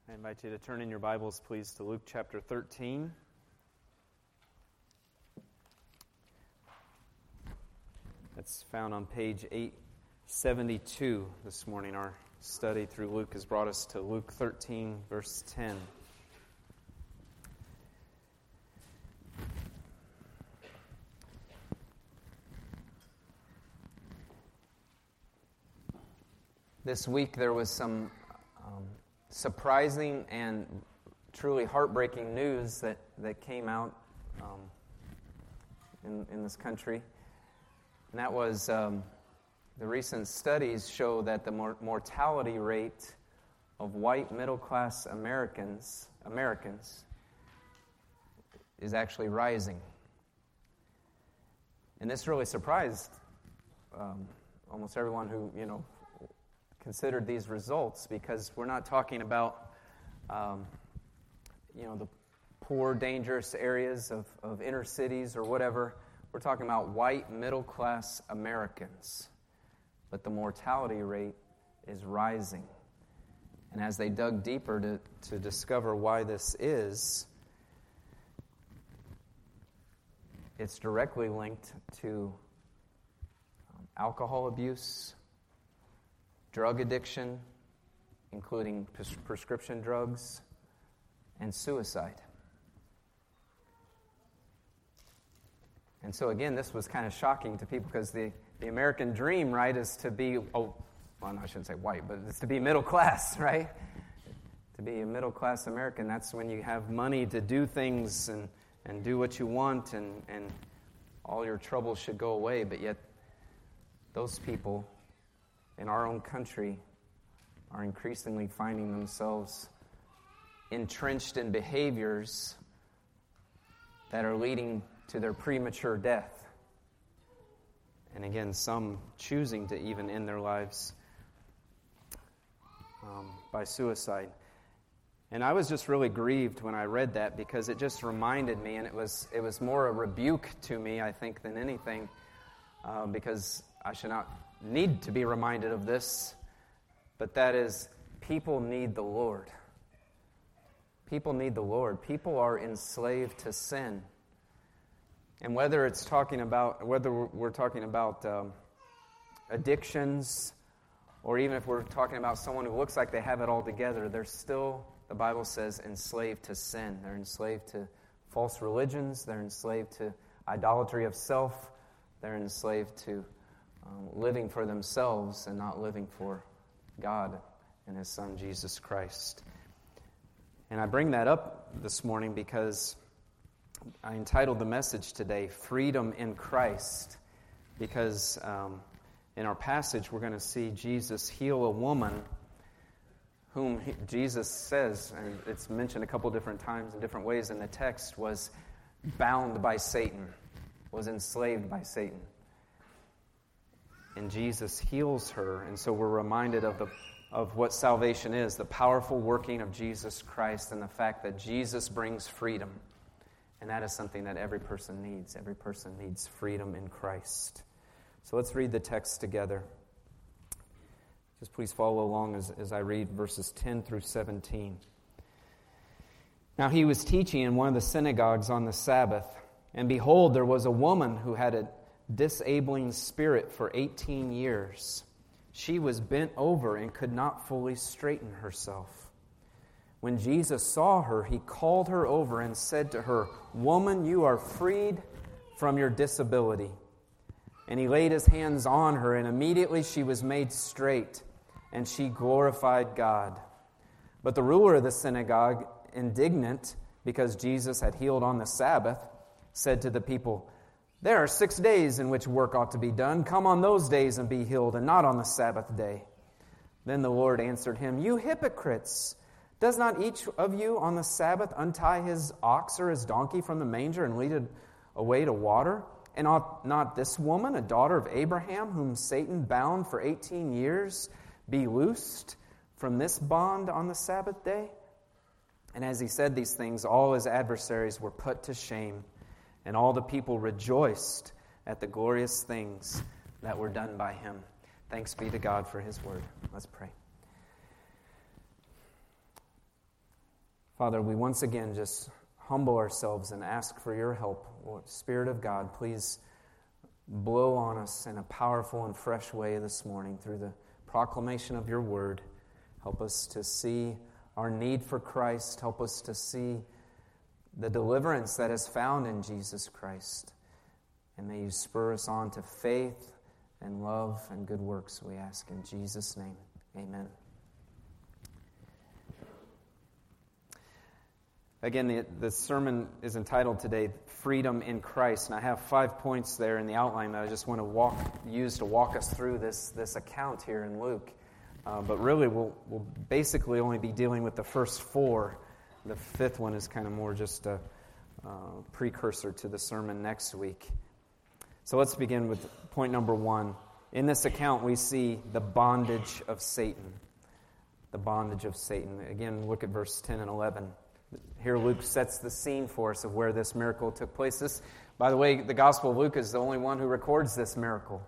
I invite you to turn in your Bibles, please, to Luke chapter 13. That's found on page 872 this morning. Our study through Luke has brought us to Luke 13, verse 10. This week there was some surprising and truly heartbreaking news that came out in this country. And that was the recent studies show that the mortality rate of white middle-class Americans is actually rising. And this really surprised almost everyone who, considered these results, because we're not talking about, the poor, dangerous areas of inner cities or whatever. We're talking about white, middle-class Americans. But the mortality rate is rising. And as they dug deeper to discover why this is, it's directly linked to alcohol abuse, drug addiction, including prescription drugs, and suicide. And so again, this was kind of shocking to people because the American dream, right, is to be, I shouldn't say white, but it's to be middle class, right? To be a middle class American, that's when you have money to do things and do what you want and all your troubles should go away. But yet, those people in our own country are increasingly finding themselves entrenched in behaviors that are leading to their premature death. And again, some choosing to even end their lives by suicide. And I was just really grieved when I read that, because it just reminded me, and it was more a rebuke to me, I think, than anything, because I should not need to be reminded of this, but that is, people need the Lord. People need the Lord. People are enslaved to sin. And whether we're talking about addictions, or even if we're talking about someone who looks like they have it all together, they're still, the Bible says, enslaved to sin. They're enslaved to false religions. They're enslaved to idolatry of self. They're enslaved to living for themselves and not living for God and His Son, Jesus Christ. And I bring that up this morning because I entitled the message today, Freedom in Christ, because in our passage we're going to see Jesus heal a woman whom Jesus says, and it's mentioned a couple different times in different ways in the text, was bound by Satan, was enslaved by Satan. And Jesus heals her, and so we're reminded of what salvation is, the powerful working of Jesus Christ, and the fact that Jesus brings freedom. And that is something that every person needs. Every person needs freedom in Christ. So let's read the text together. Just please follow along as I read verses 10 through 17. Now he was teaching in one of the synagogues on the Sabbath, and behold, there was a woman who had a disabling spirit for 18 years. She was bent over and could not fully straighten herself. When Jesus saw her, he called her over and said to her, "Woman, you are freed from your disability." And he laid his hands on her, and immediately she was made straight, and she glorified God. But the ruler of the synagogue, indignant because Jesus had healed on the Sabbath, said to the people, "There are 6 days in which work ought to be done. Come on those days and be healed, and not on the Sabbath day." Then the Lord answered him, "You hypocrites! Does not each of you on the Sabbath untie his ox or his donkey from the manger and lead it away to water? And ought not this woman, a daughter of Abraham, whom Satan bound for 18 years, be loosed from this bond on the Sabbath day?" And as he said these things, all his adversaries were put to shame, and all the people rejoiced at the glorious things that were done by him. Thanks be to God for His word. Let's pray. Father, we once again just humble ourselves and ask for your help. Lord, Spirit of God, please blow on us in a powerful and fresh way this morning through the proclamation of your word. Help us to see our need for Christ. Help us to see the deliverance that is found in Jesus Christ. And may you spur us on to faith and love and good works, we ask in Jesus' name. Amen. Again, the sermon is entitled today, Freedom in Christ. And I have 5 points there in the outline that I just want to use to walk us through this account here in Luke. But really, we'll basically only be dealing with the first 4. The 5th one is kind of more just a precursor to the sermon next week. So let's begin with point number 1. In this account, we see the bondage of Satan. The bondage of Satan. Again, look at verse 10 and 11. Here Luke sets the scene for us of where this miracle took place. This, by the way, the Gospel of Luke is the only one who records this miracle.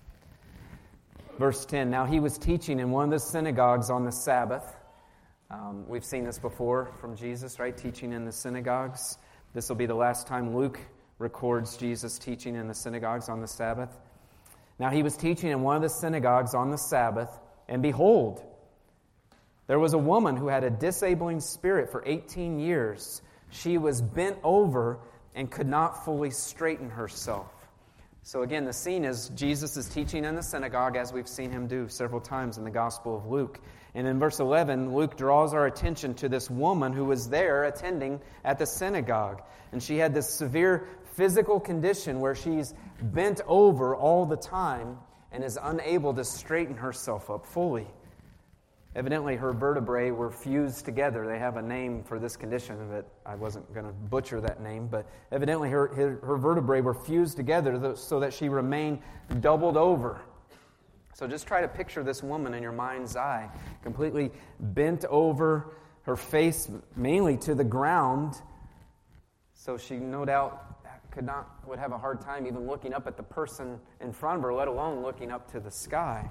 Verse 10, now he was teaching in one of the synagogues on the Sabbath. We've seen this before from Jesus, right? Teaching in the synagogues. This will be the last time Luke records Jesus teaching in the synagogues on the Sabbath. Now he was teaching in one of the synagogues on the Sabbath, and behold, there was a woman who had a disabling spirit for 18 years. She was bent over and could not fully straighten herself. So again, the scene is Jesus is teaching in the synagogue, as we've seen him do several times in the Gospel of Luke. And in verse 11, Luke draws our attention to this woman who was there attending at the synagogue. And she had this severe physical condition where she's bent over all the time and is unable to straighten herself up fully. Evidently, her vertebrae were fused together. They have a name for this condition that I wasn't going to butcher that name, but evidently her vertebrae were fused together so that she remained doubled over. So just try to picture this woman in your mind's eye, completely bent over, her face mainly to the ground. So she no doubt would have a hard time even looking up at the person in front of her, let alone looking up to the sky.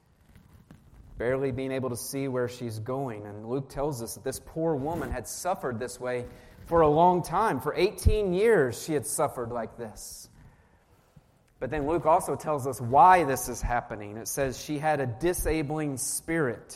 Barely being able to see where she's going. And Luke tells us that this poor woman had suffered this way for a long time. For 18 years she had suffered like this. But then Luke also tells us why this is happening. It says she had a disabling spirit.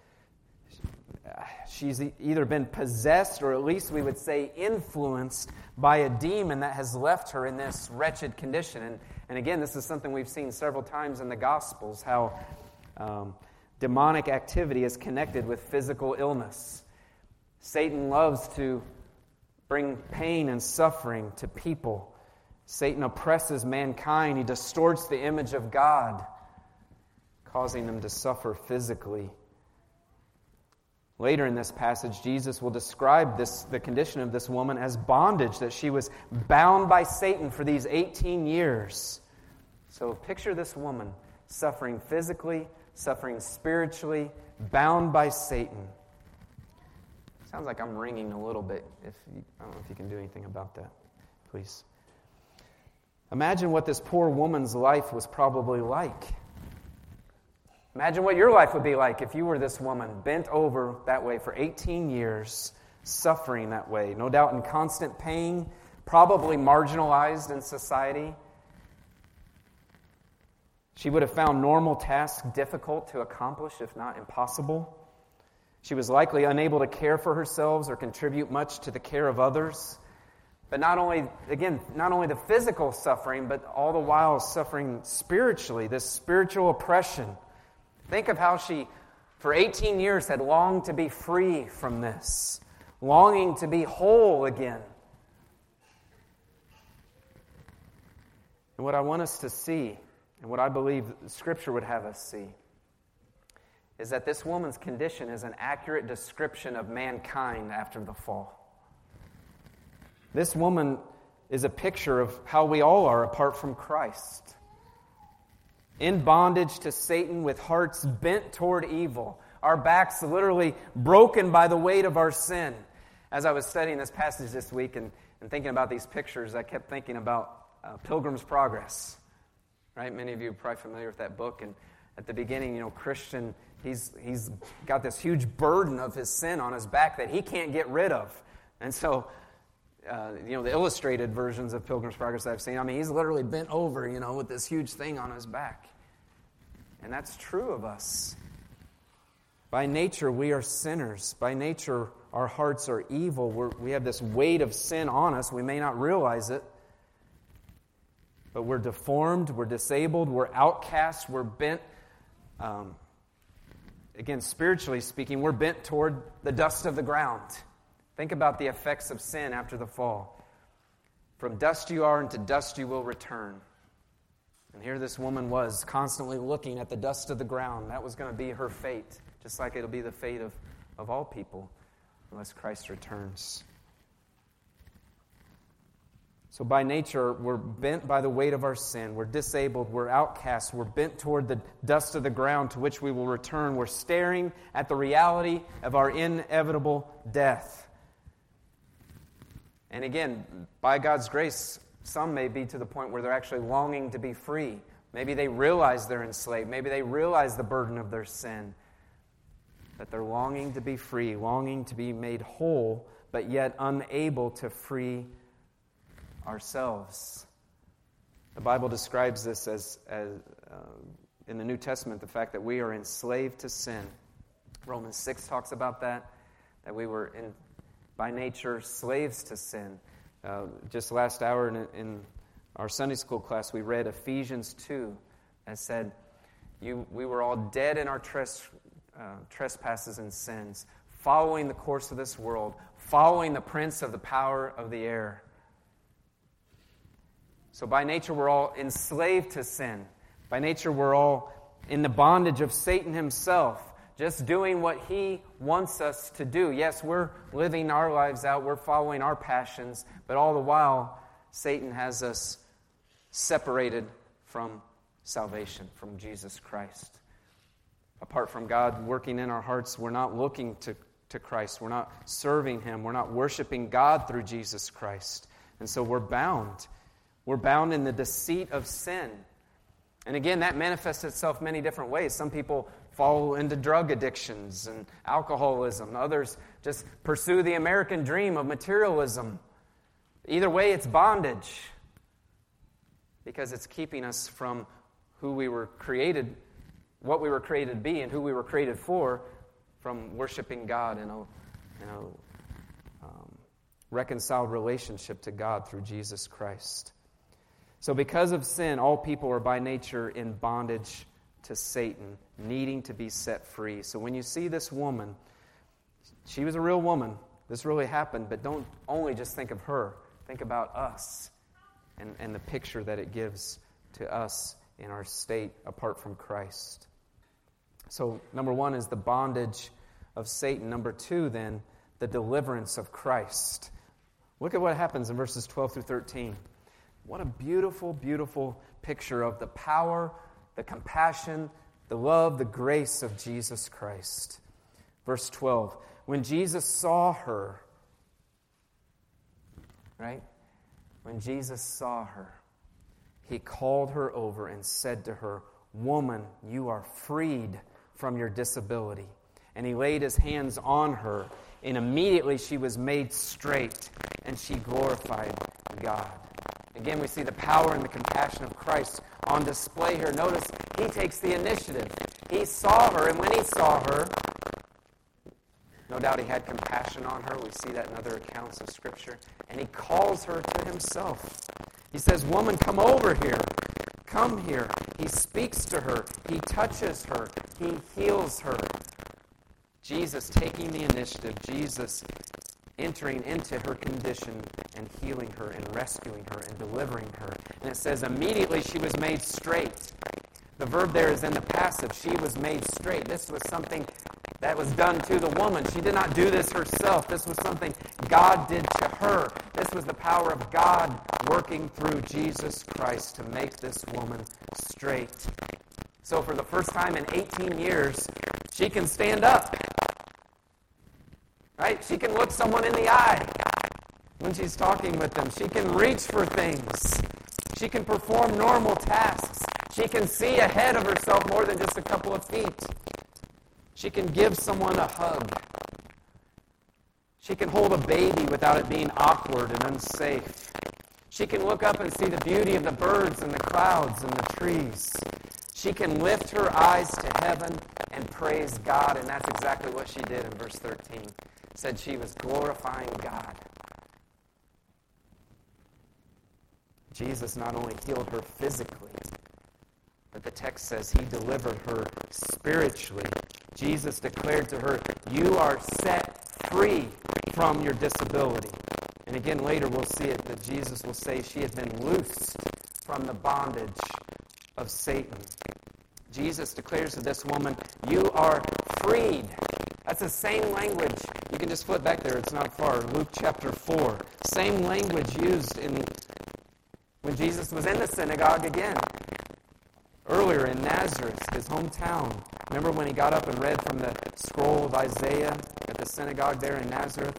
She's either been possessed, or at least we would say influenced by a demon that has left her in this wretched condition. And again, this is something we've seen several times in the Gospels, how demonic activity is connected with physical illness. Satan loves to bring pain and suffering to people. Satan oppresses mankind. He distorts the image of God, causing them to suffer physically. Later in this passage, Jesus will describe the condition of this woman as bondage, that she was bound by Satan for these 18 years. So picture this woman suffering physically, suffering spiritually, bound by Satan. Sounds like I'm ringing a little bit. I don't know if you can do anything about that, please. Imagine what this poor woman's life was probably like. Imagine what your life would be like if you were this woman, bent over that way for 18 years, suffering that way, no doubt in constant pain, probably marginalized in society. She would have found normal tasks difficult to accomplish, if not impossible. She was likely unable to care for herself or contribute much to the care of others. But not only the physical suffering, but all the while suffering spiritually, this spiritual oppression. Think of how she, for 18 years, had longed to be free from this, longing to be whole again. And what I want us to see, and what I believe Scripture would have us see, is that this woman's condition is an accurate description of mankind after the fall. This woman is a picture of how we all are apart from Christ. In bondage to Satan with hearts bent toward evil. Our backs literally broken by the weight of our sin. As I was studying this passage this week and thinking about these pictures, I kept thinking about Pilgrim's Progress. Right? Many of you are probably familiar with that book. And at the beginning, Christian, he's got this huge burden of his sin on his back that he can't get rid of. And so, the illustrated versions of Pilgrim's Progress I've seen, he's literally bent over, with this huge thing on his back. And that's true of us. By nature, we are sinners. By nature, our hearts are evil. We have this weight of sin on us. We may not realize it. But we're deformed, we're disabled, we're outcast, we're bent, again, spiritually speaking, we're bent toward the dust of the ground. Think about the effects of sin after the fall. From dust you are, and to dust you will return. And here this woman was, constantly looking at the dust of the ground. That was going to be her fate, just like it'll be the fate of all people, unless Christ returns. So by nature, we're bent by the weight of our sin. We're disabled. We're outcast. We're bent toward the dust of the ground to which we will return. We're staring at the reality of our inevitable death. And again, by God's grace, some may be to the point where they're actually longing to be free. Maybe they realize they're enslaved. Maybe they realize the burden of their sin. That they're longing to be free, longing to be made whole, but yet unable to free ourselves. The Bible describes this as in the New Testament, the fact that we are enslaved to sin. Romans 6 talks about that we were by nature slaves to sin. Just last hour in our Sunday school class, we read Ephesians 2 that said, we were all dead in our trespasses and sins, following the course of this world, following the prince of the power of the air. So by nature, we're all enslaved to sin. By nature, we're all in the bondage of Satan himself, just doing what he wants us to do. Yes, we're living our lives out, we're following our passions, but all the while, Satan has us separated from salvation, from Jesus Christ. Apart from God working in our hearts, we're not looking to Christ. We're not serving Him. We're not worshiping God through Jesus Christ. And so we're bound. We're bound in the deceit of sin. And again, that manifests itself many different ways. Some people fall into drug addictions and alcoholism. Others just pursue the American dream of materialism. Either way, it's bondage. Because it's keeping us from who we were created, what we were created to be, and who we were created for, from worshiping God in a reconciled relationship to God through Jesus Christ. So because of sin, all people are by nature in bondage to Satan, needing to be set free. So when you see this woman, she was a real woman. This really happened, but don't only just think of her. Think about us and the picture that it gives to us in our state apart from Christ. So number one is the bondage of Satan. Number two, then, the deliverance of Christ. Look at what happens in verses 12 through 13. What a beautiful, beautiful picture of the power, the compassion, the love, the grace of Jesus Christ. Verse 12, when Jesus saw her, right? When Jesus saw her, He called her over and said to her, "Woman, you are freed from your disability." And He laid His hands on her, and immediately she was made straight, and she glorified God. Again, we see the power and the compassion of Christ on display here. Notice He takes the initiative. He saw her, and when He saw her, no doubt He had compassion on her. We see that in other accounts of Scripture. And He calls her to Himself. He says, "Woman, come over here. Come here." He speaks to her. He touches her. He heals her. Jesus taking the initiative. Jesus entering into her condition and healing her and rescuing her and delivering her. And it says, immediately she was made straight. The verb there is in the passive. She was made straight. This was something that was done to the woman. She did not do this herself. This was something God did to her. This was the power of God working through Jesus Christ to make this woman straight. So for the first time in 18 years, she can stand up. Right? She can look someone in the eye when she's talking with them. She can reach for things. She can perform normal tasks. She can see ahead of herself more than just a couple of feet. She can give someone a hug. She can hold a baby without it being awkward and unsafe. She can look up and see the beauty of the birds and the clouds and the trees. She can lift her eyes to heaven and praise God, and that's exactly what she did in verse 13. It said she was glorifying God. Jesus not only healed her physically, but the text says he delivered her spiritually. Jesus declared to her, "You are set free from your disability." And again, later we'll see it, that Jesus will say she had been loosed from the bondage of Satan. Jesus declares to this woman, "You are freed." That's the same language. You can just flip back there. It's not far. Luke chapter 4. Same language used when Jesus was in the synagogue again. Earlier in Nazareth, his hometown. Remember when he got up and read from the scroll of Isaiah at the synagogue there in Nazareth?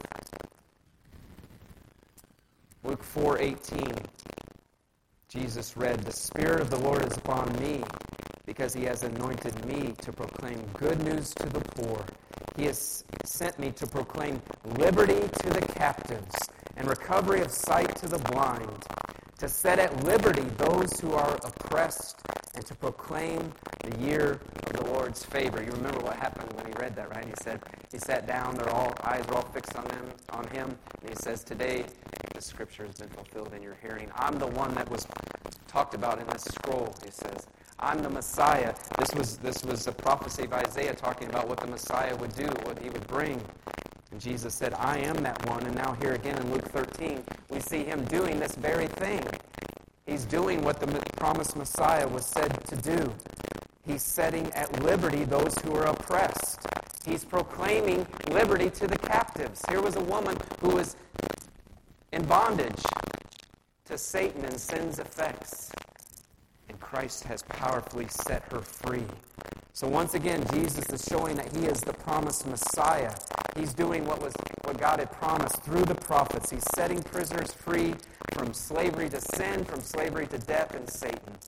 Luke 4:18. Jesus read, "The Spirit of the Lord is upon me, because he has anointed me to proclaim good news to the poor. He has sent me to proclaim liberty to the captives and recovery of sight to the blind, to set at liberty those who are oppressed, and to proclaim the year of the Lord's favor." You remember what happened when he read that, right? He said, he sat down, eyes were all fixed on him, and he says, "Today the scripture has been fulfilled in your hearing. I'm the one that was talked about in this scroll," he says. "I'm the Messiah." This was a prophecy of Isaiah talking about what the Messiah would do, what he would bring. And Jesus said, "I am that one." And now here again in Luke 13, we see him doing this very thing. He's doing what the promised Messiah was said to do. He's setting at liberty those who are oppressed. He's proclaiming liberty to the captives. Here was a woman who was in bondage to Satan and sin's effects. And Christ has powerfully set her free. So once again, Jesus is showing that he is the promised Messiah. He's doing what God had promised through the prophets. He's setting prisoners free from slavery to sin, from slavery to death and Satan.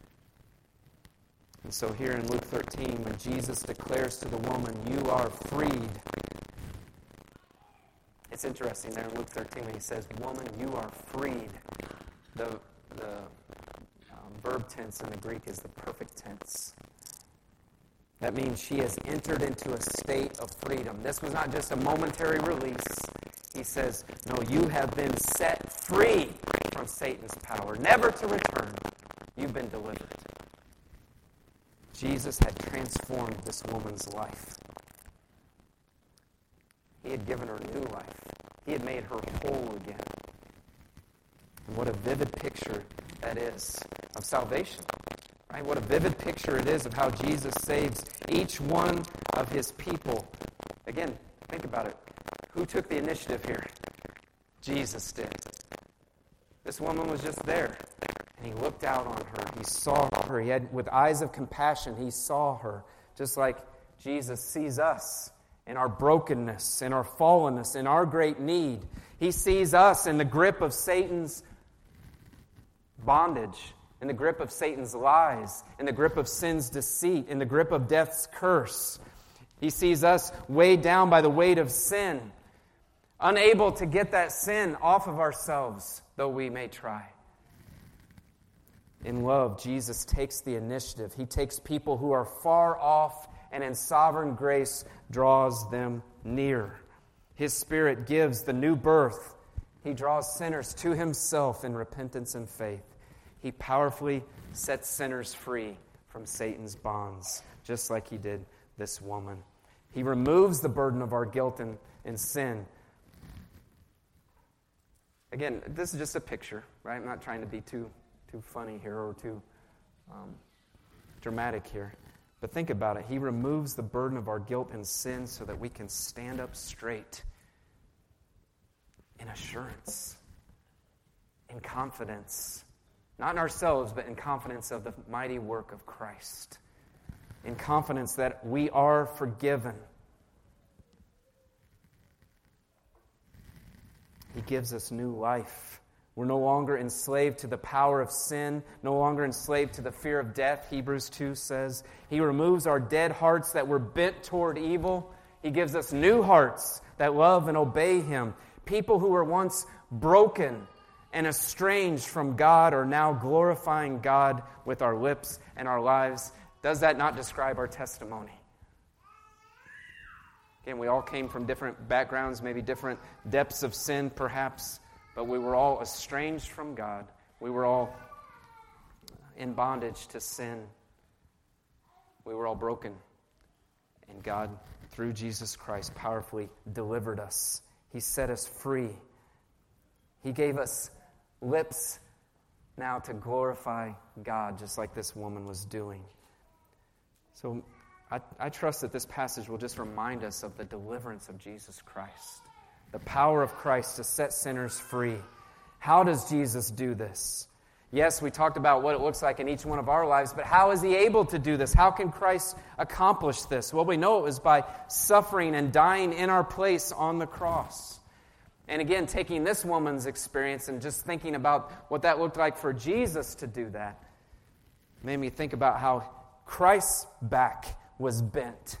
And so here in Luke 13, when Jesus declares to the woman, "You are freed," it's interesting there in Luke 13 when he says, "Woman, you are freed." The verb tense in the Greek is the perfect tense. That means she has entered into a state of freedom. This was not just a momentary release. He says, "No, you have been set free from Satan's power, never to return. You've been delivered." Jesus had transformed this woman's life. He had given her new life. He had made her whole again. And what a vivid picture that is of salvation. Right? What a vivid picture it is of how Jesus saves each one of his people. Again, think about it. Who took the initiative here? Jesus did. This woman was just there, and he looked out on her. He saw her. He had, with eyes of compassion, he saw her, just like Jesus sees us in our brokenness, in our fallenness, in our great need. He sees us in the grip of Satan's bondage, in the grip of Satan's lies, in the grip of sin's deceit, in the grip of death's curse. He sees us weighed down by the weight of sin, unable to get that sin off of ourselves, though we may try. In love, Jesus takes the initiative. He takes people who are far off and in sovereign grace draws them near. His Spirit gives the new birth. He draws sinners to himself in repentance and faith. He powerfully sets sinners free from Satan's bonds, just like he did this woman. He removes the burden of our guilt and sin. Again, this is just a picture, right? I'm not trying to be too funny here or too dramatic here. But think about it. He removes the burden of our guilt and sin so that we can stand up straight in assurance, in confidence. Not in ourselves, but in confidence of the mighty work of Christ. In confidence that we are forgiven. He gives us new life We're no longer enslaved to the power of sin, no longer enslaved to the fear of death, Hebrews 2 says. He removes our dead hearts that were bent toward evil. He gives us new hearts that love and obey Him. People who were once broken and estranged from God are now glorifying God with our lips and our lives. Does that not describe our testimony? Again, we all came from different backgrounds, maybe different depths of sin, perhaps. But we were all estranged from God. We were all in bondage to sin. We were all broken. And God, through Jesus Christ, powerfully delivered us. He set us free. He gave us lips now to glorify God, just like this woman was doing. So I trust that this passage will just remind us of the deliverance of Jesus Christ. The power of Christ to set sinners free. How does Jesus do this? Yes, we talked about what it looks like in each one of our lives, but how is He able to do this? How can Christ accomplish this? Well, we know it was by suffering and dying in our place on the cross. And again, taking this woman's experience and just thinking about what that looked like for Jesus to do that made me think about how Christ's back was bent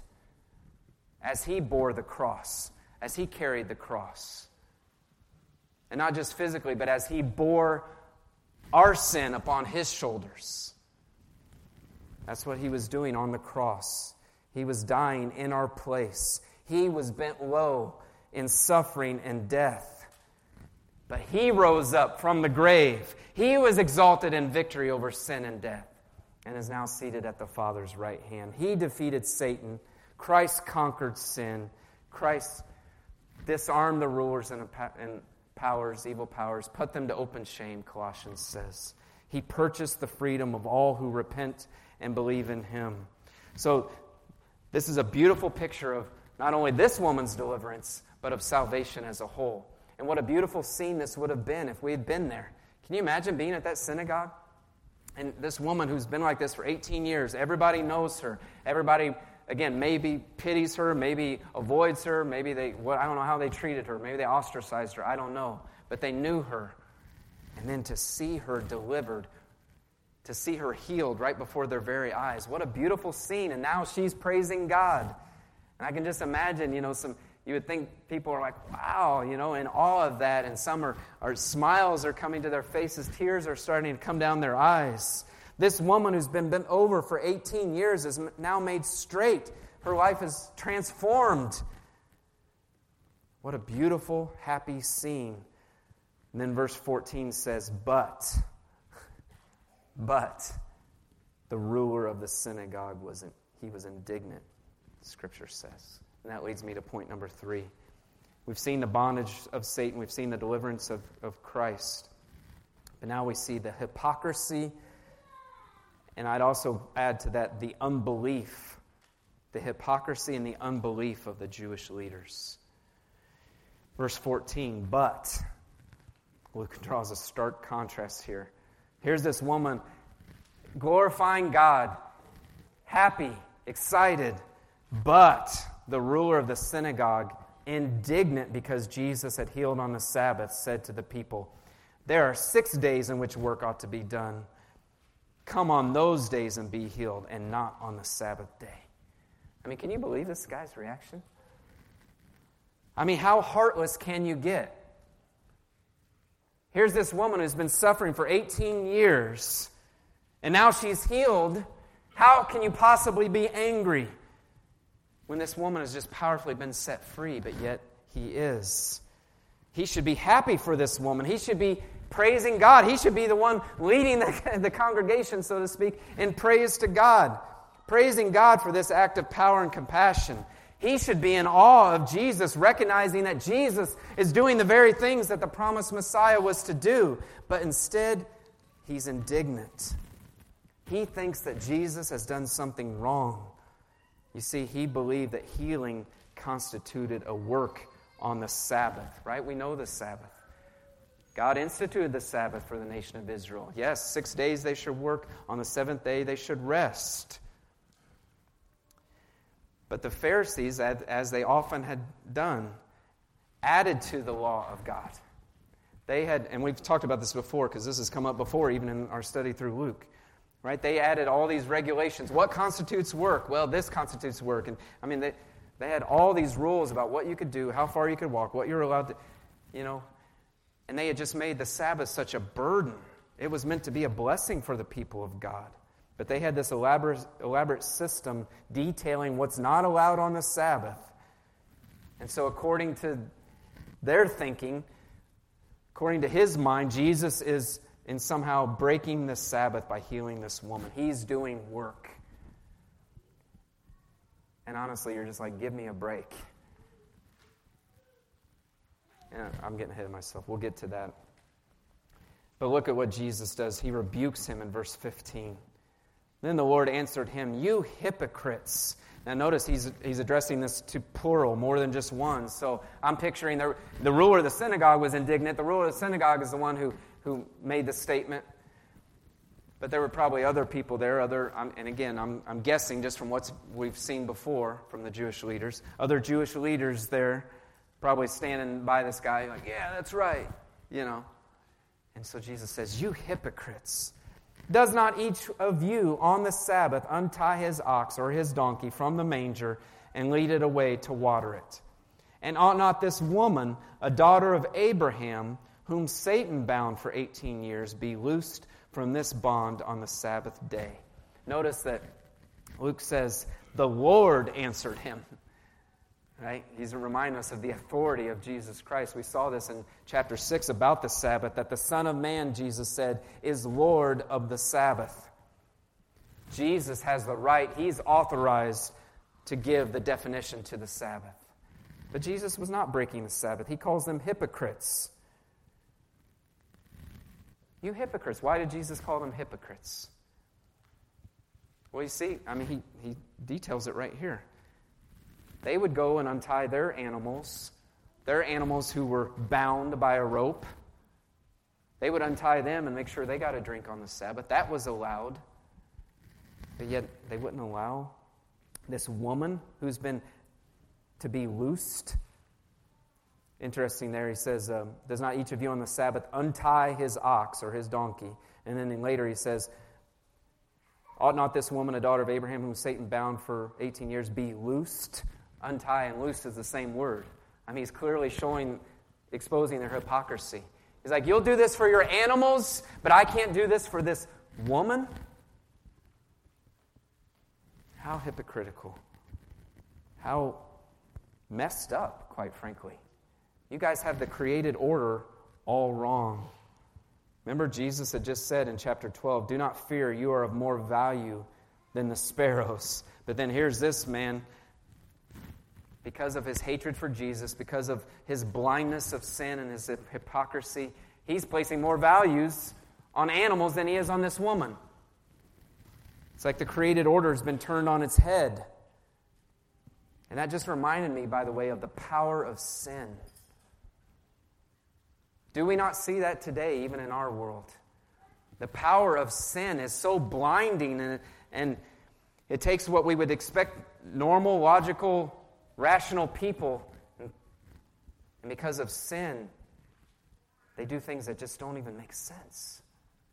as He bore the cross, as He carried the cross. And not just physically, but as He bore our sin upon His shoulders. That's what He was doing on the cross. He was dying in our place. He was bent low in suffering and death. But He rose up from the grave. He was exalted in victory over sin and death and is now seated at the Father's right hand. He defeated Satan. Christ conquered sin. Christ disarmed the rulers and powers, evil powers, put them to open shame, Colossians says. He purchased the freedom of all who repent and believe in Him. So this is a beautiful picture of not only this woman's deliverance, but of salvation as a whole. And what a beautiful scene this would have been if we had been there. Can you imagine being at that synagogue? And this woman who's been like this for 18 years, everybody knows her. Everybody, again, maybe pities her, maybe avoids her, maybe I don't know how they treated her. Maybe they ostracized her, I don't know. But they knew her. And then to see her delivered, to see her healed right before their very eyes. What a beautiful scene. And now she's praising God. And I can just imagine, you would think people are like, wow, in awe of that. And some are smiles are coming to their faces. Tears are starting to come down their eyes. This woman who's been bent over for 18 years is now made straight. Her life is transformed. What a beautiful, happy scene. And then verse 14 says, but the ruler of the synagogue was indignant, Scripture says. And that leads me to point number 3. We've seen the bondage of Satan. We've seen the deliverance of Christ. But now we see the hypocrisy, and I'd also add to that the unbelief, the hypocrisy and the unbelief of the Jewish leaders. Verse 14, but Luke draws a stark contrast here. Here's this woman glorifying God, happy, excited, but the ruler of the synagogue, indignant because Jesus had healed on the Sabbath, said to the people, there are 6 days in which work ought to be done. Come on those days and be healed, and not on the Sabbath day. I mean, can you believe this guy's reaction? I mean, how heartless can you get? Here's this woman who's been suffering for 18 years, and now she's healed. How can you possibly be angry when this woman has just powerfully been set free, but yet he is? He should be happy for this woman. He should be praising God. He should be the one leading the congregation, so to speak, in praise to God, praising God for this act of power and compassion. He should be in awe of Jesus, recognizing that Jesus is doing the very things that the promised Messiah was to do. But instead, he's indignant. He thinks that Jesus has done something wrong. You see, he believed that healing constituted a work on the Sabbath, right? We know the Sabbath. God instituted the Sabbath for the nation of Israel. Yes, 6 days they should work. On the 7th day they should rest. But the Pharisees, as they often had done, added to the law of God. they had, and we've talked about this before because this has come up before even in our study through Luke, right? They added all these regulations. What constitutes work? Well, this constitutes work. And I mean, they had all these rules about what you could do, how far you could walk, what you're allowed to, and they had just made the Sabbath such a burden. It was meant to be a blessing for the people of God. But they had this elaborate system detailing what's not allowed on the Sabbath. And so according to their thinking, according to his mind, Jesus is in somehow breaking the Sabbath by healing this woman. He's doing work. And honestly, you're just like, give me a break. Yeah, I'm getting ahead of myself. We'll get to that. But look at what Jesus does. He rebukes him in verse 15. Then the Lord answered him, "You hypocrites." Now notice he's addressing this to plural, more than just one. So I'm picturing the ruler of the synagogue was indignant. The ruler of the synagogue is the one who made the statement. But there were probably other people there, and again, I'm guessing just from what we've seen before from the Jewish leaders, other Jewish leaders there probably standing by this guy like, yeah, that's right, And so Jesus says, "You hypocrites, does not each of you on the Sabbath untie his ox or his donkey from the manger and lead it away to water it? And ought not this woman, a daughter of Abraham, whom Satan bound for 18 years, be loosed from this bond on the Sabbath day?" Notice that Luke says, the Lord answered him. Right? He's reminding us of the authority of Jesus Christ. We saw this in chapter 6 about the Sabbath, that the Son of Man, Jesus said, is Lord of the Sabbath. Jesus has the right. He's authorized to give the definition to the Sabbath. But Jesus was not breaking the Sabbath. He calls them hypocrites. You hypocrites. Why did Jesus call them hypocrites? Well, you see, he details it right here. They would go and untie their animals who were bound by a rope. They would untie them and make sure they got a drink on the Sabbath. That was allowed. But yet they wouldn't allow this woman who's been to be loosed. Interesting there, he says, does not each of you on the Sabbath untie his ox or his donkey? And then later he says, ought not this woman, a daughter of Abraham, whom Satan bound for 18 years, be loosed? Untie and loose is the same word. He's clearly exposing their hypocrisy. He's like, you'll do this for your animals, but I can't do this for this woman? How hypocritical. How messed up, quite frankly. You guys have the created order all wrong. Remember, Jesus had just said in chapter 12, do not fear, you are of more value than the sparrows. But then here's this man, because of his hatred for Jesus, because of his blindness of sin and his hypocrisy, he's placing more values on animals than he is on this woman. It's like the created order has been turned on its head. And that just reminded me, by the way, of the power of sin. Do we not see that today, even in our world? The power of sin is so blinding, and it takes what we would expect normal, logical, rational people, and because of sin, they do things that just don't even make sense.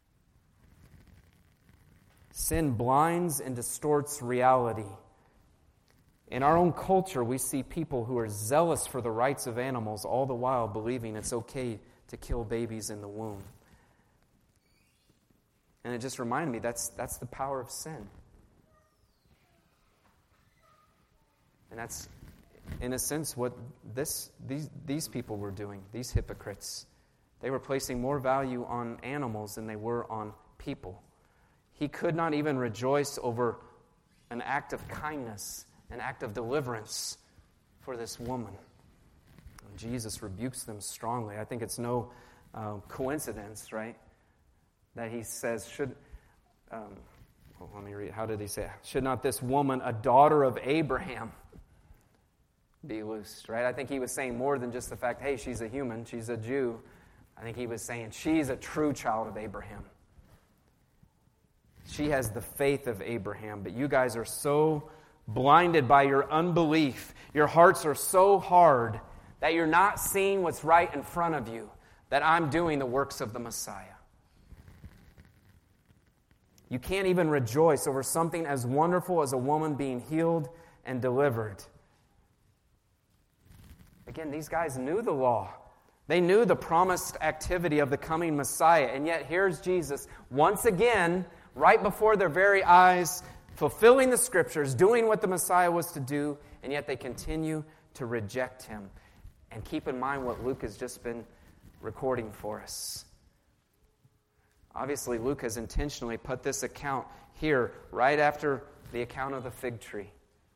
Sin blinds and distorts reality. In our own culture, we see people who are zealous for the rights of animals, all the while believing it's okay to kill babies in the womb. And it just reminded me, that's the power of sin. And that's, in a sense, what these people were doing, these hypocrites. They were placing more value on animals than they were on people. He could not even rejoice over an act of kindness, an act of deliverance for this woman. And Jesus rebukes them strongly. I think it's no coincidence, right, that he says, let me read. How did he say it? Should not this woman, a daughter of Abraham, be loosed, right? I think he was saying more than just the fact, hey, she's a human, she's a Jew. I think he was saying she's a true child of Abraham. She has the faith of Abraham, but you guys are so blinded by your unbelief. Your hearts are so hard that you're not seeing what's right in front of you. that I'm doing the works of the Messiah. You can't even rejoice over something as wonderful as a woman being healed and delivered. Again, these guys knew the law. They knew the promised activity of the coming Messiah. And yet here's Jesus once again, right before their very eyes, fulfilling the Scriptures, doing what the Messiah was to do, and yet they continue to reject him. And keep in mind what Luke has just been recording for us. Obviously, Luke has intentionally put this account here right after the account of the fig tree.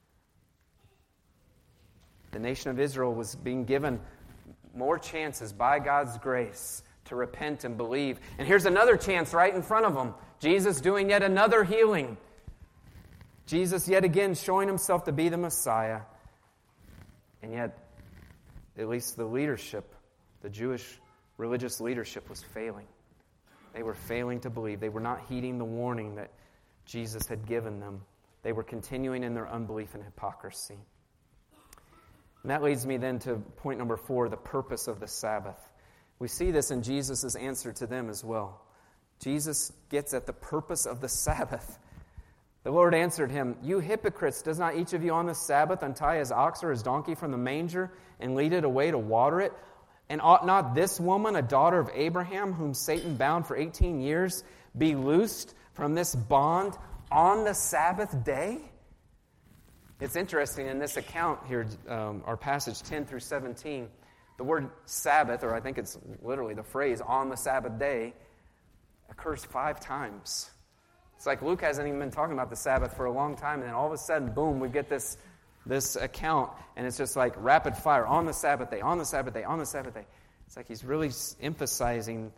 The nation of Israel was being given more chances by God's grace to repent and believe. And here's another chance right in front of them. Jesus doing yet another healing. Jesus yet again showing himself to be the Messiah. And yet, at least the leadership, the Jewish religious leadership, was failing. They were failing to believe. They were not heeding the warning that Jesus had given them. They were continuing in their unbelief and hypocrisy. And that leads me then to point number 4, the purpose of the Sabbath. We see this in Jesus' answer to them as well. Jesus gets at the purpose of the Sabbath. The Lord answered him, "You hypocrites, does not each of you on the Sabbath untie his ox or his donkey from the manger and lead it away to water it? And ought not this woman, a daughter of Abraham, whom Satan bound for 18 years, be loosed from this bond on the Sabbath day?" It's interesting in this account here, our passage 10 through 17, the word Sabbath, or I think it's literally the phrase, on the Sabbath day, occurs 5 times. It's like Luke hasn't even been talking about the Sabbath for a long time, and then all of a sudden, boom, we get this account, and it's just like rapid fire, on the Sabbath day, on the Sabbath day, on the Sabbath day. It's like he's really emphasizing,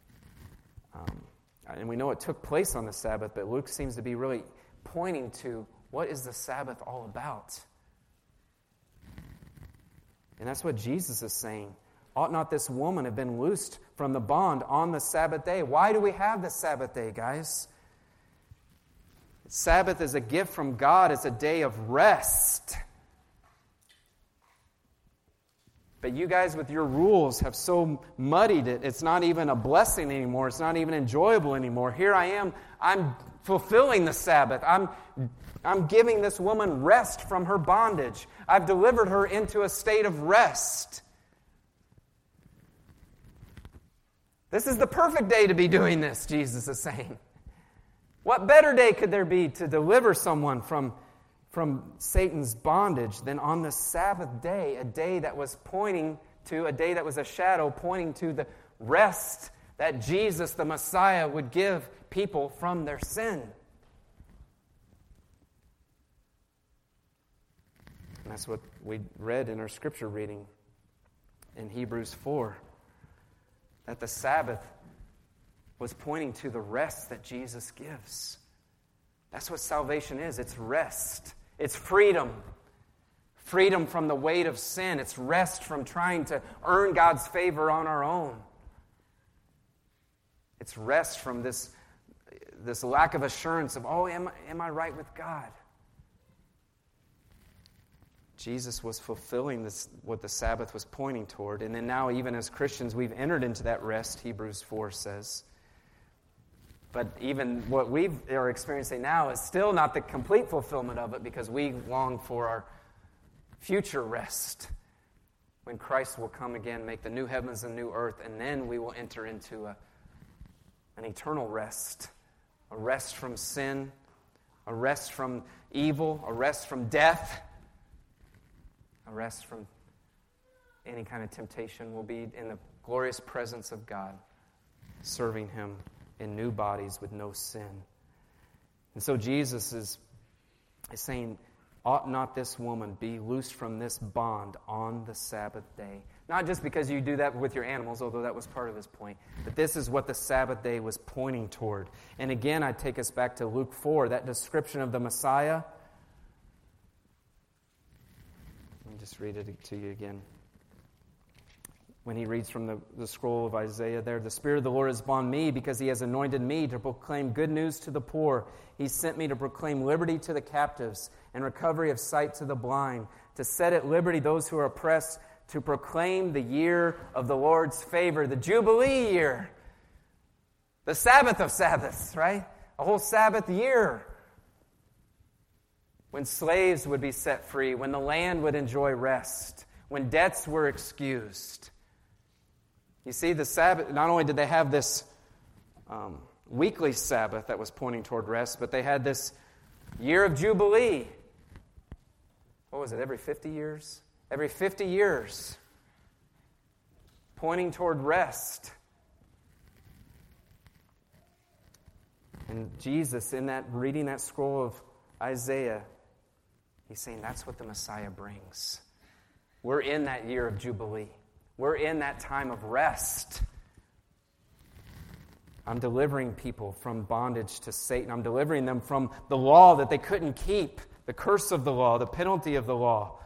and we know it took place on the Sabbath, but Luke seems to be really pointing to what is the Sabbath all about? And that's what Jesus is saying. Ought not this woman have been loosed from the bond on the Sabbath day? Why do we have the Sabbath day, guys? Sabbath is a gift from God. It's a day of rest. But you guys with your rules have so muddied it. It's not even a blessing anymore. It's not even enjoyable anymore. Here I am. I'm fulfilling the Sabbath. I'm giving this woman rest from her bondage. I've delivered her into a state of rest. This is the perfect day to be doing this, Jesus is saying. What better day could there be to deliver someone from Satan's bondage than on the Sabbath day, a day that was pointing to, a day that was a shadow pointing to the rest that Jesus, the Messiah, would give people from their sin. And that's what we read in our scripture reading in Hebrews 4, that the Sabbath was pointing to the rest that Jesus gives. That's what salvation is. It's rest. It's freedom. Freedom from the weight of sin. It's rest from trying to earn God's favor on our own. It's rest from this lack of assurance of, am I right with God? Jesus was fulfilling this, what the Sabbath was pointing toward. And then now, even as Christians, we've entered into that rest, Hebrews 4 says. But even what we are experiencing now is still not the complete fulfillment of it, because we long for our future rest when Christ will come again, make the new heavens and new earth, and then we will enter into an eternal rest, a rest from sin, a rest from evil, a rest from death, a rest from any kind of temptation. We'll be in the glorious presence of God, serving Him in new bodies with no sin. And so Jesus is saying, ought not this woman be loosed from this bond on the Sabbath day? Not just because you do that with your animals, although that was part of his point, but this is what the Sabbath day was pointing toward. And again, I take us back to Luke 4, that description of the Messiah. Let me just read it to you again. When he reads from the scroll of Isaiah there, the Spirit of the Lord is upon me because he has anointed me to proclaim good news to the poor. He sent me to proclaim liberty to the captives and recovery of sight to the blind, to set at liberty those who are oppressed, to proclaim the year of the Lord's favor, the Jubilee year, the Sabbath of Sabbaths, right? A whole Sabbath year when slaves would be set free, when the land would enjoy rest, when debts were excused. You see, the Sabbath, not only did they have this weekly Sabbath that was pointing toward rest, but they had this year of Jubilee. What was it, every 50 years? Every 50 years, pointing toward rest. And Jesus, in that reading that scroll of Isaiah, he's saying that's what the Messiah brings. We're in that year of Jubilee. We're in that time of rest. I'm delivering people from bondage to Satan. I'm delivering them from the law that they couldn't keep, the curse of the law, the penalty of the law.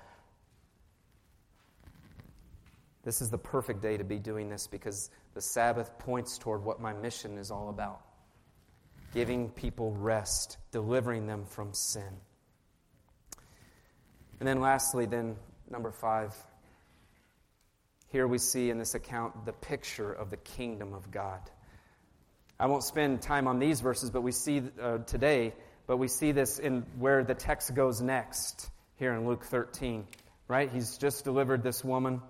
This is the perfect day to be doing this because the Sabbath points toward what my mission is all about. Giving people rest, delivering them from sin. And then lastly, number 5, here we see in this account the picture of the kingdom of God. I won't spend time on these verses, but we see today, but we see this in where the text goes next, here in Luke 13, right? He's just delivered this woman.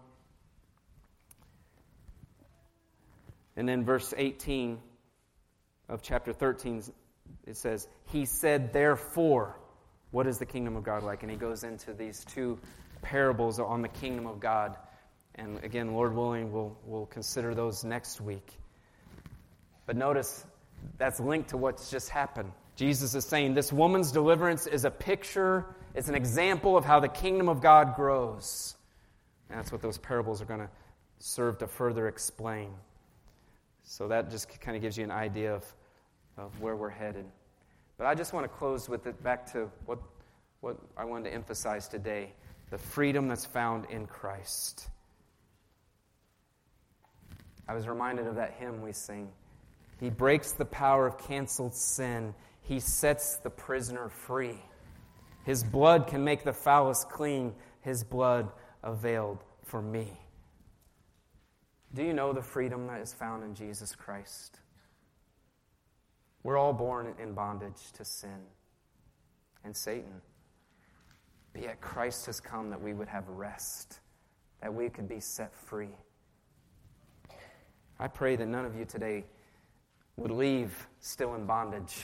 And in verse 18 of chapter 13, it says, he said, therefore, what is the kingdom of God like? And he goes into these 2 parables on the kingdom of God. And again, Lord willing, we'll consider those next week. But notice, that's linked to what's just happened. Jesus is saying this woman's deliverance is a picture, it's an example of how the kingdom of God grows. And that's what those parables are going to serve to further explain. So that just kind of gives you an idea of where we're headed. But I just want to close with it back to what I wanted to emphasize today, the freedom that's found in Christ. I was reminded of that hymn we sing. He breaks the power of canceled sin. He sets the prisoner free. His blood can make the foulest clean. His blood availed for me. Do you know the freedom that is found in Jesus Christ? We're all born in bondage to sin and Satan. But yet Christ has come that we would have rest, that we could be set free. I pray that none of you today would leave still in bondage.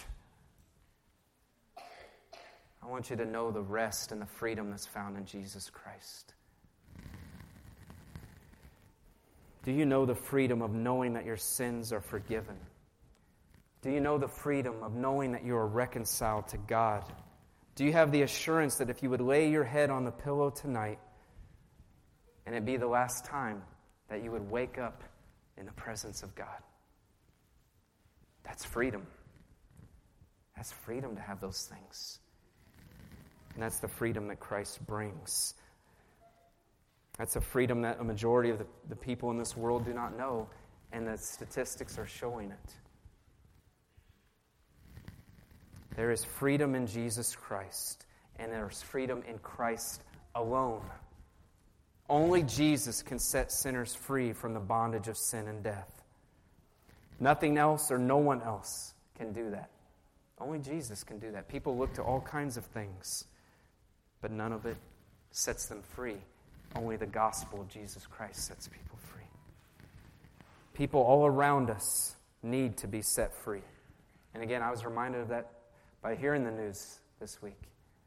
I want you to know the rest and the freedom that's found in Jesus Christ. Do you know the freedom of knowing that your sins are forgiven? Do you know the freedom of knowing that you are reconciled to God? Do you have the assurance that if you would lay your head on the pillow tonight and it be the last time, that you would wake up in the presence of God? That's freedom. That's freedom to have those things. And that's the freedom that Christ brings. That's a freedom that a majority of the people in this world do not know, and the statistics are showing it. There is freedom in Jesus Christ, and there is freedom in Christ alone. Only Jesus can set sinners free from the bondage of sin and death. Nothing else or no one else can do that. Only Jesus can do that. People look to all kinds of things, but none of it sets them free. Only the gospel of Jesus Christ sets people free. People all around us need to be set free. And again, I was reminded of that by hearing the news this week.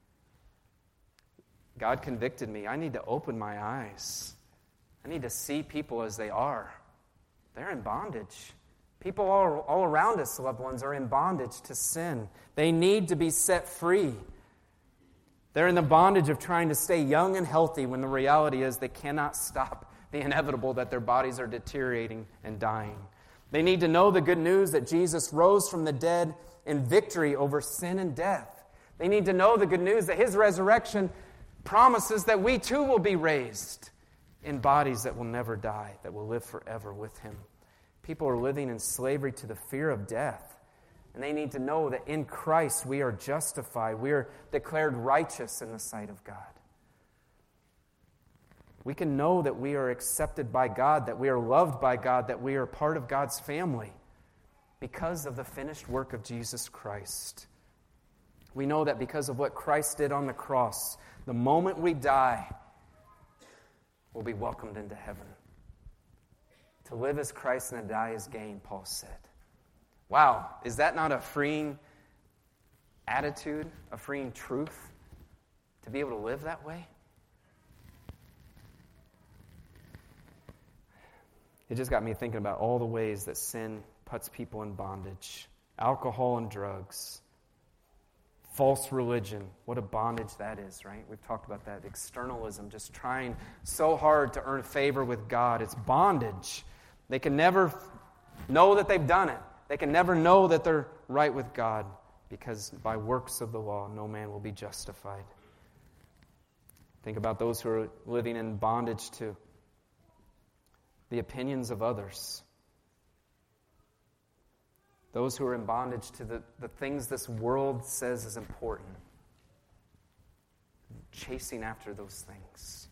God convicted me. I need to open my eyes. I need to see people as they are. They're in bondage. People all around us, loved ones, are in bondage to sin. They need to be set free. They're in the bondage of trying to stay young and healthy when the reality is they cannot stop the inevitable that their bodies are deteriorating and dying. They need to know the good news that Jesus rose from the dead in victory over sin and death. They need to know the good news that His resurrection promises that we too will be raised in bodies that will never die, that will live forever with Him. People are living in slavery to the fear of death. And they need to know that in Christ we are justified. We are declared righteous in the sight of God. We can know that we are accepted by God, that we are loved by God, that we are part of God's family because of the finished work of Jesus Christ. We know that because of what Christ did on the cross, the moment we die, we'll be welcomed into heaven. To live as Christ and to die as gain, Paul said. Wow, is that not a freeing attitude, a freeing truth, to be able to live that way? It just got me thinking about all the ways that sin puts people in bondage. Alcohol and drugs. False religion. What a bondage that is, right? We've talked about that. Externalism, just trying so hard to earn favor with God. It's bondage. They can never know that they've done it. They can never know that they're right with God, because by works of the law, no man will be justified. Think about those who are living in bondage to the opinions of others. Those who are in bondage to the things this world says is important. Chasing after those things.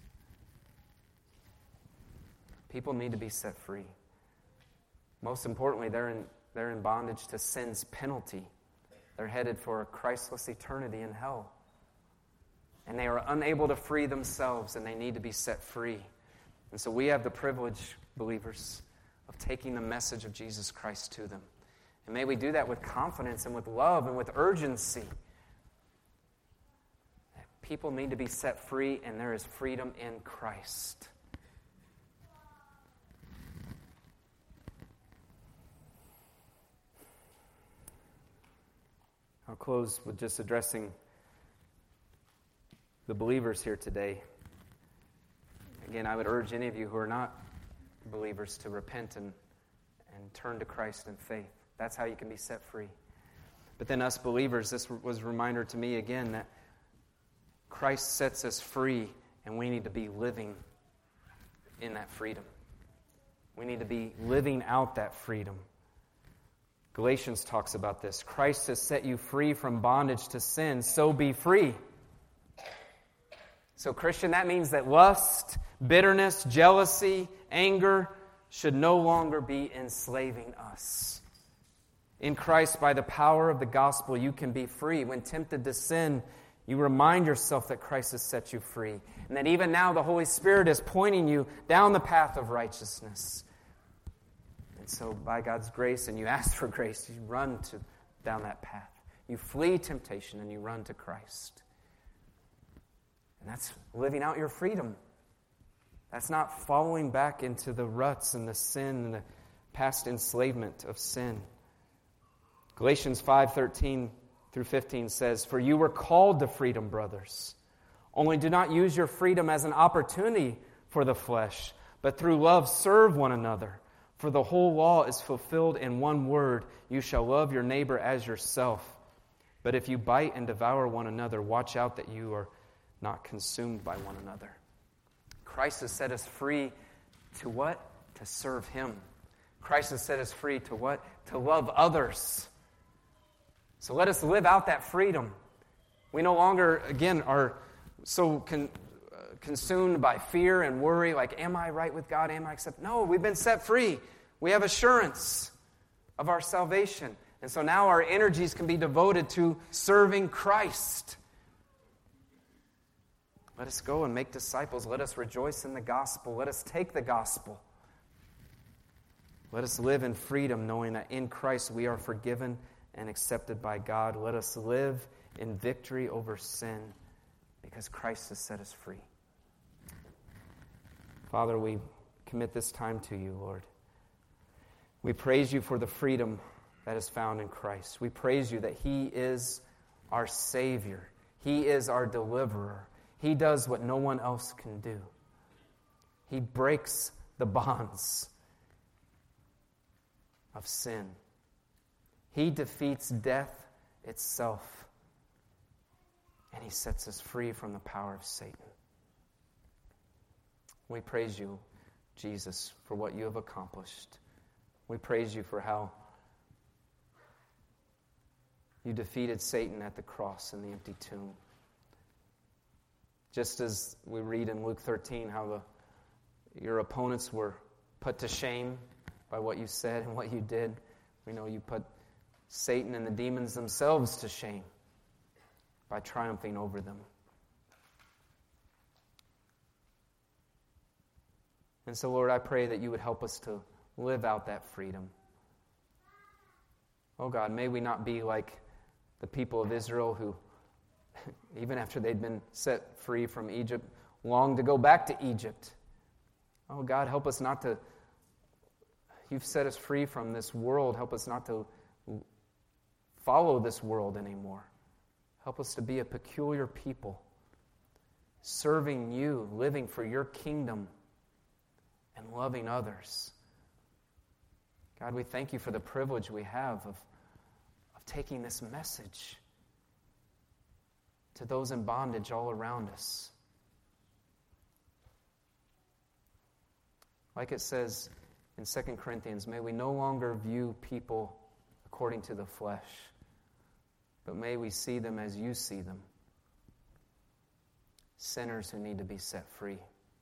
People need to be set free. Most importantly, they're in bondage to sin's penalty. They're headed for a Christless eternity in hell. And they are unable to free themselves, and they need to be set free. And so we have the privilege, believers, of taking the message of Jesus Christ to them. And may we do that with confidence and with love and with urgency. People need to be set free, and there is freedom in Christ. I'll close with just addressing the believers here today. Again, I would urge any of you who are not believers to repent and turn to Christ in faith. That's how you can be set free. But then us believers, this was a reminder to me again that Christ sets us free, and we need to be living in that freedom. We need to be living out that freedom. Galatians talks about this. Christ has set you free from bondage to sin, so be free. So, Christian, that means that lust, bitterness, jealousy, anger should no longer be enslaving us. In Christ, by the power of the gospel, you can be free. When tempted to sin, you remind yourself that Christ has set you free, and that even now the Holy Spirit is pointing you down the path of righteousness. And so by God's grace, and you ask for grace, you run down that path. You flee temptation and you run to Christ. And that's living out your freedom. That's not following back into the ruts and the sin and the past enslavement of sin. Galatians 5:13 through 15 says, "For you were called to freedom, brothers. Only do not use your freedom as an opportunity for the flesh, but through love serve one another. For the whole law is fulfilled in one word, you shall love your neighbor as yourself. But if you bite and devour one another, watch out that you are not consumed by one another." Christ has set us free to what? To serve Him. Christ has set us free to what? To love others. So let us live out that freedom. We no longer, again, are so consumed by fear and worry, like, am I right with God? Am I accepted? No, we've been set free. We have assurance of our salvation. And so now our energies can be devoted to serving Christ. Let us go and make disciples. Let us rejoice in the gospel. Let us take the gospel. Let us live in freedom, knowing that in Christ we are forgiven and accepted by God. Let us live in victory over sin because Christ has set us free. Father, we commit this time to you, Lord. We praise you for the freedom that is found in Christ. We praise you that He is our Savior. He is our deliverer. He does what no one else can do. He breaks the bonds of sin. He defeats death itself. And He sets us free from the power of Satan. We praise you, Jesus, for what you have accomplished. We praise you for how you defeated Satan at the cross in the empty tomb. Just as we read in Luke 13 how your opponents were put to shame by what you said and what you did. We know you put Satan and the demons themselves to shame by triumphing over them. And so, Lord, I pray that you would help us to live out that freedom. Oh God, may we not be like the people of Israel who, even after they'd been set free from Egypt, longed to go back to Egypt. Oh God, help us not to, you've set us free from this world. Help us not to follow this world anymore. Help us to be a peculiar people, serving you, living for your kingdom, and loving others. God, we thank you for the privilege we have of taking this message to those in bondage all around us. Like it says in 2 Corinthians, may we no longer view people according to the flesh, but may we see them as you see them, sinners who need to be set free.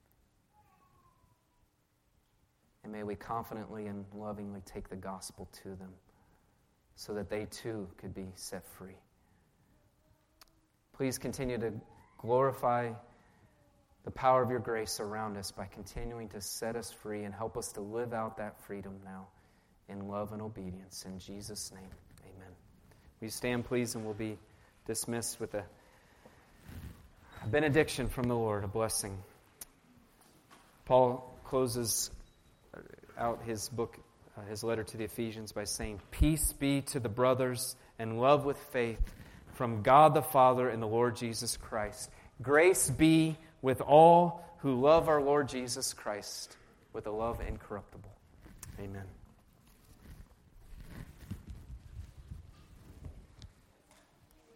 And may we confidently and lovingly take the gospel to them so that they too could be set free. Please continue to glorify the power of your grace around us by continuing to set us free and help us to live out that freedom now in love and obedience. In Jesus' name, amen. Will you stand, please, and we'll be dismissed with a benediction from the Lord, a blessing. Paul closes out his book, his letter to the Ephesians by saying, "Peace be to the brothers and love with faith from God the Father and the Lord Jesus Christ. Grace be with all who love our Lord Jesus Christ with a love incorruptible." Amen.